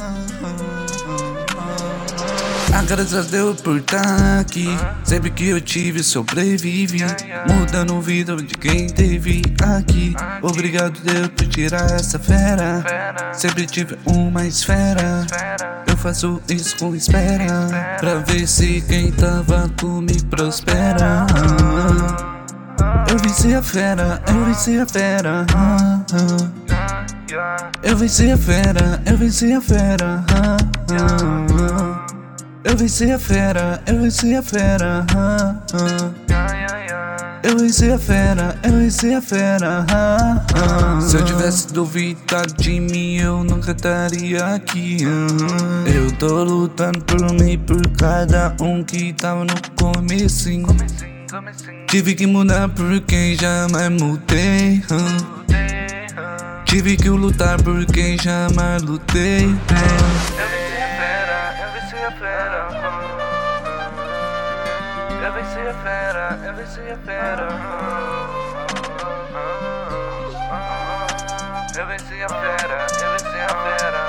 Graças a Deus por estar aqui. Sempre que eu tive, sobrevivi, mudando a vida de quem teve aqui. Obrigado Deus por tirar essa fera. Sempre tive uma esfera. Eu faço isso com espera, pra ver se quem tava comigo prospera. Eu venci a fera, eu venci a fera. Eu venci a fera, eu venci a fera. Eu venci a fera, eu venci a fera. Eu venci a fera, eu venci a fera. Se eu tivesse duvidado de mim, eu nunca estaria aqui. Eu tô lutando por mim, por cada um que tava no comecinho. Tive que mudar por quem jamais mudei. Tive que lutar por quem jamais lutei. Eu venci a fera, eu venci a fera. Eu venci a fera, eu venci a fera.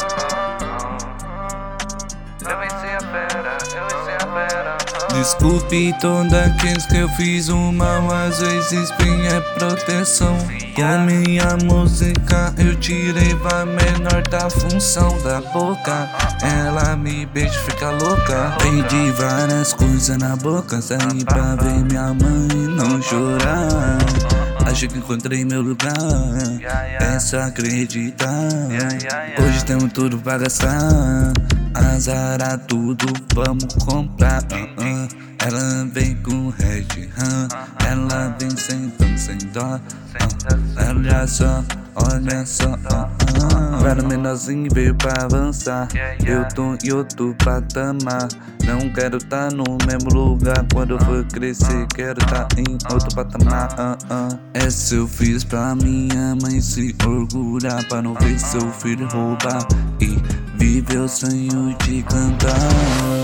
Eu venci a fera, eu venci a fera. Desculpe toda aqueles que eu fiz o mal, às vezes bem é proteção. Com minha música eu tirei a menor da função da boca. Ela me beija, fica louca. Perdi várias coisas na boca, saí pra ver minha mãe não chorar. Acho que encontrei meu lugar, é só acreditar. Hoje temos tudo pra gastar, azarar tudo, vamos comprar. Ela vem com Red, ela vem sentando sem dó. Olha só, olha só. Era menorzinho e veio pra avançar. Eu tô em outro patamar. Não quero tá no mesmo lugar. Quando eu for crescer, quero tá em outro patamar. Essa eu fiz pra minha mãe se orgulhar, pra não ver seu filho roubar e viver o sonho de cantar.